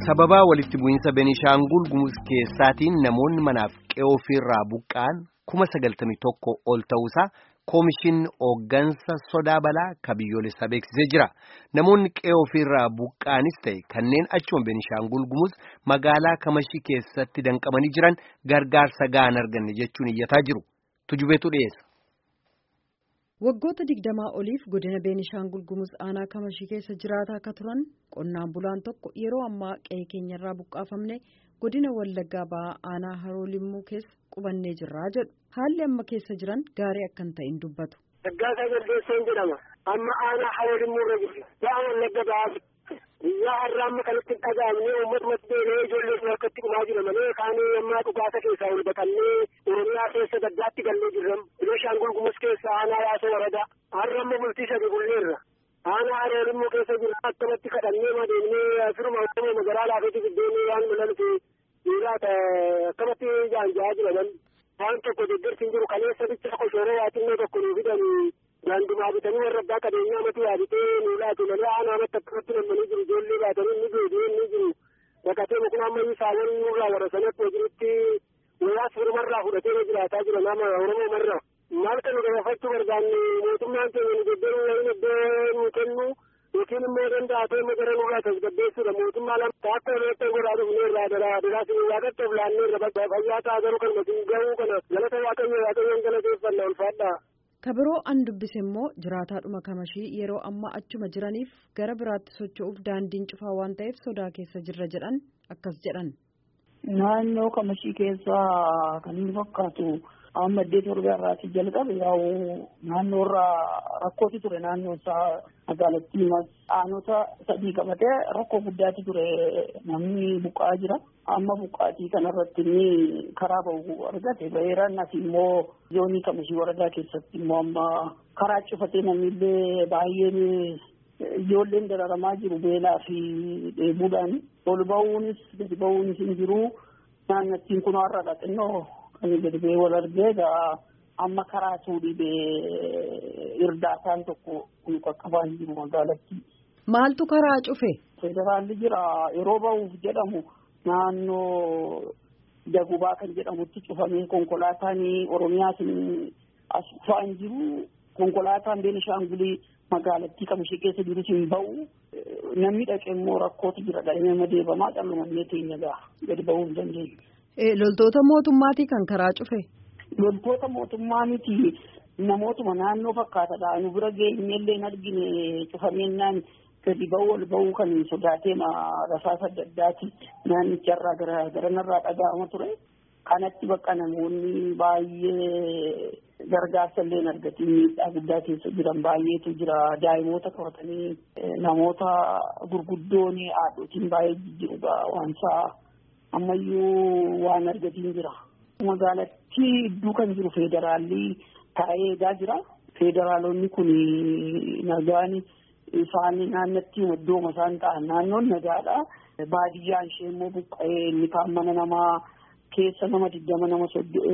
Sababa walitti bu'iinsa Beenishaangul Gumuz keessaatiin namoonni manaaf qe'oo ofirraa buqqa'an 91,000 ol ta'uusaa Koomishinni hooggansa sodaa balaa ka biyyoolessaa beeksisee jira. Namoonni qe'oo ofirraa buqqa'anis ta'e kanneen achuma Beenishaangul Gumuz magaalaa Kamashii keessatti danqamanii jiran gargaarsa ga'an arganne jechuun iyyataa jiru. Tujubeetu dhiyeessa. Waggoota 20 oliif godina Beenishaangul Gumuz aanaa Kamashii keessa jiraataa akka turan qonnaan bulaan tokko yeroo ammaa qe'ee keenyarraa buqqaafamne godina Wallaggaa ba'aa aanaa Haroo Limmuu keessa qubannee jirraa jedhu. Haalli amma keessa jiran gaarii akka hin ta'in dubbatu. Daggaasaa Jaldeessoon jedhama. Amma aanaa Haroo Limmuu irra jirra. Ba'aa Wallagga ba'aa guyyaa har'aa amma kanatti dhaga'amnee uummatuma deemee ijoollee harkatti dhumaa jira malee kaanii ammaa dhugaasa keessaa ol baqannee Oromiyaa keessa daggaatti gallee jirra. Beenishaangul Gumuz keessa aanaa Yaasoo Waradaa. Har'a amma bultii sadii bulleerra. Aanaa Haroo Limmuu keessa jirra akkamatti kadhannee madeemnee firuma magaalaa laafeetti fiddeenii waan mulalti dhiiraata akkamatti jaanjaa jiraman. Waan tokko deeggarsi hin jiru kaleessa bicha koshoroo waaxinnoo tokko nuu fidanii daandumaa bitanii warra abbaa qabeenyaa matii yaaditee nuu laatu malee aanaa amatti akkamatti nammanii jiru ijoollee baatanii inni deebi'ee inni jiru baqatee muknaa ammayyi saawwan nurraa warra sanatti hojiitti wayaas firumarraa fudhatee jiraataa jira nama Oromoo marra. Maal kan nu gaafachuu barbaanne mootummaan keenya nu deddeebiin waliin iddoo nu kennu yookiin immoo danda'atee magara nurraa tasgabbeessuudha mootummaa lama akka walitti godhaa dhufneerraa daraas waaqatti of laanneerra fayyaa ta'a garuu kan matiin gahuu kana galata waaqayyoon galateeffannaa ulfaadhaa. Kabiroo an dubbise immoo jiraataadhuma Kamashii yeroo amma achuma jiraniif gara biraatti socho'uuf daandiin cufaa waan ta'eef sodaa keessa jirra jedhan akkas jedhan. Naannoo Kamashii keessaa kan inni fakkaatu amma 8 irraatii jalqabe yaa'u naannoorraa rakkootu ture naannoo isaa magaalattii aanota 3 qabatee rakkoo guddaatu ture namni buqqa'aa jira. Amma buqqaatii kanarratti inni karaa bahu argate baheeran as immoo zoonii Kamashii waradaa keessatti immoo amma karaa cufatee namnillee baay'een ijoolleen dararamaa jiru beelaa fi dheebuudhaan ol bahuunis gadi bahuunis hin jiru. Naannattiin kun har'aadha xinnoo kan gadi bahee wal argee amma karaa suudhii irdaataan tokko kun qaqqabaa hin jiru magaalattii. Maaltu karaa cufe? Federaalli jira yeroo bahuuf jedhamu naannoo Dagubaa kan jedhamutti cufamee konkolaataan Oromiyaas as dhufaa hin jiru. Konkolaataan Beenishaangulii magaalattii Kamashii keessa jirus hin bahu. Namni dhaqee immoo rakkootu jira dhaqee deebamaa dhalumannee teenya gadi bahuu hin dandeenye. Loltoota mootummaatii kan karaa cufe? Loltoota mootummaa miti namootuma naannoo fakkaatadha. Nu bira geenyellee hin argine cufameenyaan gadi bahuu ol bahuu kan sodaatee rasaasa adda addaati naannicharraa garanarraa dhaga'ama ture. Kanatti bakka namoonni baay'ee gargaarsa illee hin argatiin miidhaa guddaa keessa jiran baay'eetu jira. Daa'imoota qabatanii namoota gurguddoon haadhotiin baay'ee jijjiirudha waansaa ammayyuu waan argatiin jira. Magaalattii iddoo kan jiru federaalli taa'ee eegaa jira. Federaalonni kun nagaan isaan naannatti iddooma isaan ta'an naannoon nagaadha. Baadiyyaan ishee immoo buqqa'ee inni kaan mana namaa keessa nama 20 nama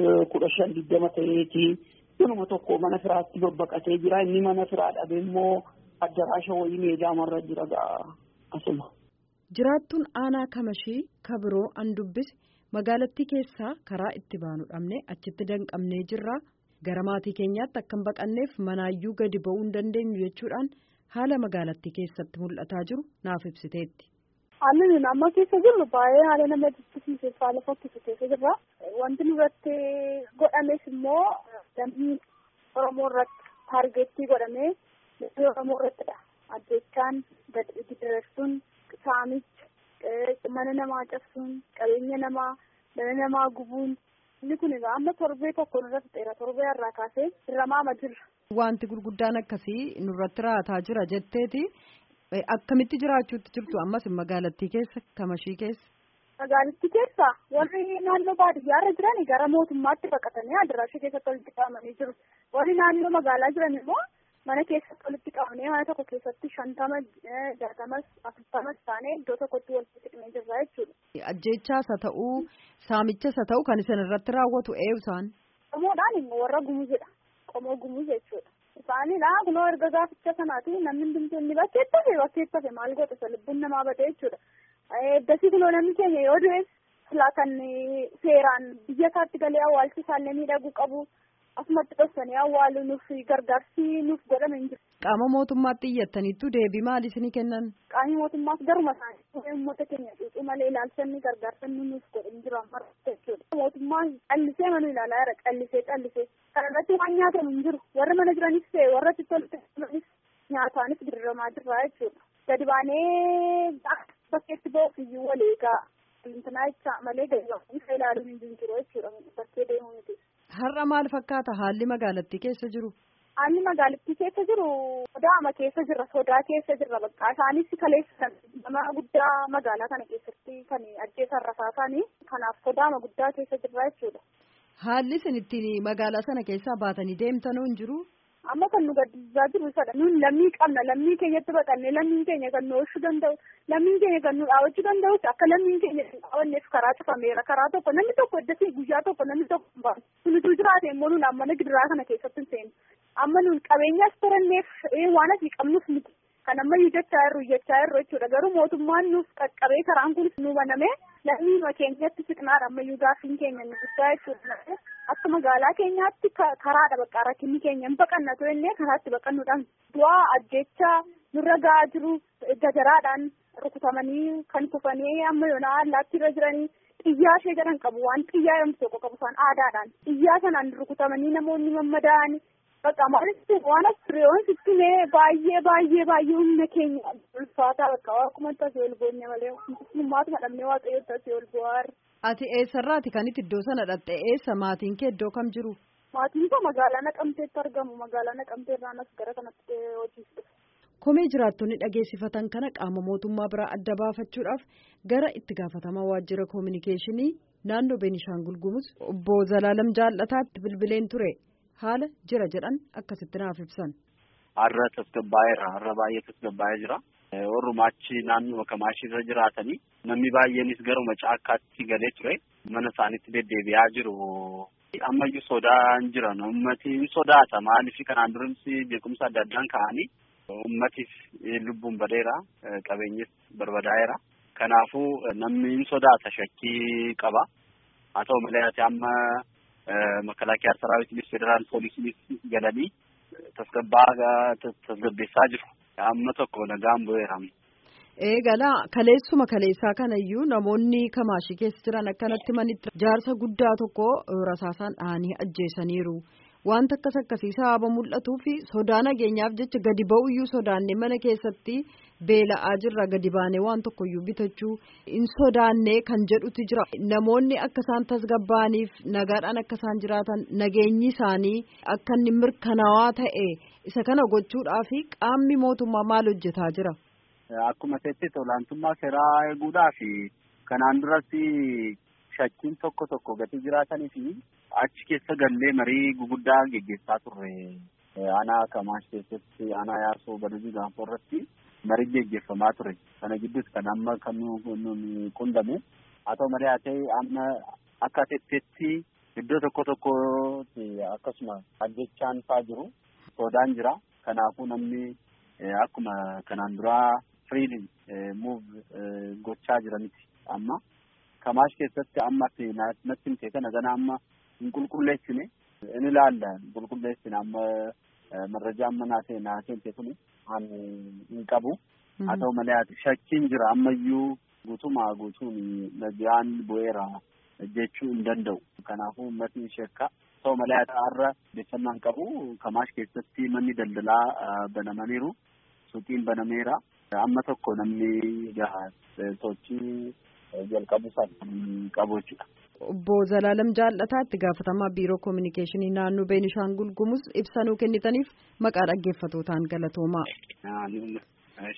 15-20 ta'eeti. Nama tokko mana firaatti babbaqatee jira. Inni mana firaa dhabee immoo addaraasha wayii meedaamarra jira asuma. Jiraattuun aanaa Kamashii kabiroo an dubbise magaalattii keessaa karaa itti baanu dhabne achitti danqamnee jirra. Gara maatii keenyaatti akka hin baqanneef manaayyuu gadi ba'uu hin dandeenyu jechuudhaan haala magaalattii keessatti mul'ataa jiru naaf ibsiteetti. Haalli amma keessa jirru baay'ee haala nama jibbisiisee haala fokkisu keessa jirra. Wanti nurratti godhames immoo dambii Oromoo irratti taargeettii godhamee Oromoo irrattidha. Ajjeechaan gidirreessuun saamichi mana namaa cabsuun qabeenya namaa dhala namaa gubuun inni kun egaa amma torbee tokko nurratti dheera torbee irraa kaasee hiramaama jirra. Wanti gurguddaan akkasii nurratti raataa jira jetteeti. Akkamitti jiraachuutti jirtu ammas magaalattii keessa Kamashii keessa? Magaalattii keessa warri naannoo baadiyyaarra jiran gara mootummaatti baqatanii adaraasha keessatti walitti qabamanii jiru. Warri naannoo magaalaa jiran immoo mana keessatti walitti qabamanii mana tokko keessatti 50, 60, 40 taanee iddoo tokkotti walitti hidhamee jirra jechuudha. Ajjeechaas haa ta'uu saamichas haa ta'uu kan isin irratti raawwatu isaan? Qomoodhaan immoo warra gumuzidha. Qomoo gumuz jechuudha. Isaanidha kunoo erga gaaficha sanaati namni hundumtuu inni bakkeettafe maal godhe lubbuun namaa bade jechuudha. Eeddasii kunoo namni keenya yoo du'es silaa kan seeraan biyya isaatti galee awwaalchi isaallee miidhaguu qabu asumatti dhoksanii awwaalu nuuf gargaarsi nuuf godhame hin jiru. Qaama mootummaatti iyyattaniittu deebii maal isinii kennan? Qaamni mootummaas garuma isaanii uummata keenya cuucuu malee ilaalchanni gargaarsanni nuuf godhe hin jiru amma jechuudha. Mootummaan callisee mana ilaalaa jira callisee kana irratti waan nyaatamu hin jiru warra mana jiranis ta'e warra tolfanis nyaataanis dirramaa jirra jechuudha. Gadi baanee bakkeetti ba'uuf iyyuu wal eegaa intanaa jecha malee gadi baanee ilaaluun hin jiru jechuudha bakkee deemuu miti. Har'a maal fakkaata haalli magaalattii keessa jiru? Haalli magaalattii keessa jiru sodaama keessa jirra sodaa keessa jirra bakka isaanis kaleessan nama guddaa magaalaa kana keessatti kan ajjeesan rasaasanii kanaaf sodaama guddaa keessa jirra jechuudha. Haalli isin ittiin magaalaa sana keessaa baatanii deemtanuu hin jiru? Amma kan nu gaddisaa jiru isadha nuun lammii qabna lammii keenyatti baqannee lammiin keenya kan nu oolchuu danda'u lammiin keenya kan nu dhaawachuu danda'us akka lammiin keenya hin dhaawanneef karaa cufameera karaa tokko namni tokko iddasii guyyaa tokko namni tokko hin baanu sunituu jiraate immoo nuun amma gidiraa kana keessatti hin seenu amma nuun qabeenyaas toranneef waan asii qabnuuf miti kan amma iyyachaa jirru jechuudha garuu mootummaan nuuf qaqqabee karaan kunis nu baname lammii keenyatti siqnaadha ammayyuu gaaffiin keenya nu guddaa jechuudha. Akka magaalaa keenyaatti karaadha bakka rakkinni keenya hin baqannatu jennee karaatti baqannuudhaan du'aa ajjechaa nurra ga'aa jiru gajaraadhaan rukutamanii kan kufanii amma yoonaa allaatti irra jiranii xiyyaa ishee jedhan qabu waan xiyyaa yoomtu tokko qabu isaan aadaadhaan xiyyaa sanaan rukutamanii namoonni mammadaa'anii bakka maalitti waan asirreewwan sittimee baay'ee humna keenya ulfaataa bakka akkuma tasee ol boonye malee humnaatuma dhabnee waaqayyo tasee ol bu'aarra. Ati eessarraati kan itti iddoo sana dhatte eessa maatiin kee iddoo kam jiru? Maatiin koo magaalaa Naqamteetti argamu magaalaa Naqamteerraan as gara kanatti hojiis. Komee jiraattonni dhageessifatan kana qaama mootummaa biraa adda baafachuudhaaf gara itti gaafatamaa waajjira koominikeeshinii naannoo Beenishaangul Gumuz obbo Zalaalam Jaallataatti bilbileen ture haala jira jedhan akkasitti naaf ibsan. Har'a tasgabbaa'eera har'a baay'ee tasgabbaa'ee jira. Orrumaachi naannoo Kamaashii irra jiraatanii namni baay'eenis garuma caakkaatti galee ture mana isaaniitti deddeebi'aa jiru. Ammayyuu sodaan jiran ummati sodaata maaliif kanaan durimsi beekumsa adda addaan ka'anii ummatiif lubbuun badeera qabeenyis barbadaa'eera. Kanaafuu namni sodaata shakkii qaba. Haa ta'u malee ati amma makalaakiyaa saraawitiinis federaal poolisiinis galanii tasgabbeessaa jiru. Amma tokko nagaan bu'eera. Eegalaa kaleessaa kanayyuu namoonni Kamaashii keessa jiran akkanatti manitti jaarsa guddaa tokko rasaasaan dhahanii ajjeesaniiru. Wanta akkasii sababa mul'atuu fi sodaa nageenyaaf jecha gadi ba'uyyuu sodaannee mana keessatti beela'aa jirra gadi baanee waan tokkoyyuu bitachuu hin sodaannee kan jedhutu jira. Namoonni akka isaan tasgabbaa'aniif nagaadhaan akka isaan jiraatan nageenyi isaanii akka inni mirkanaawaa ta'e isa kana gochuudhaaf qaamni mootummaa maal hojjetaa jira? Akkuma ta'etti olaantummaa seeraa eeguudhaaf kanaan duratti shakkiin tokko gati jiraatanii fi achi keessa gallee marii guguddaa geggeessaa turre. Aanaa Kamaash keessatti aanaa Yaarsoo Badujii Gaanfoo irratti marii geggeeffamaa ture. Kana gidduus kan amma kan nuun qundame. Haa ta'u malee haa ta'e amma akka ta'etti iddoo tokkotti akkasuma ajjechaan fa'aa jiru. Sodaan jira. Kanaafuu namni akkuma kanaan duraa freedom move gochaa jira miti. Amma Kamaash keessatti amma natti himte kana gana amma hin qulqulleessine in ilaalla qulqulleessine amma marrajaa amma naasee kuni hin qabu. Haa ta'u malee shakkiin jira ammayyuu guutuun nagaan bu'eera jechuu hin danda'u. Kanaafuu uummatni shakka. Haa ta'u malee har'a odeeffannaan qabu Kamaash keessatti manni daldalaa banamaniiru. Suuqiin banameera. Amma tokko namni sochii jalqabuusaaf qabu jechuudha. Obbo Zalaalam Jaallataa itti gaafatamaa biiroo koominikeeshinii naannoo Beenishaangul Gumuz ibsa nuu kennitaniif maqaa dhaggeeffatootaan galatoomaa.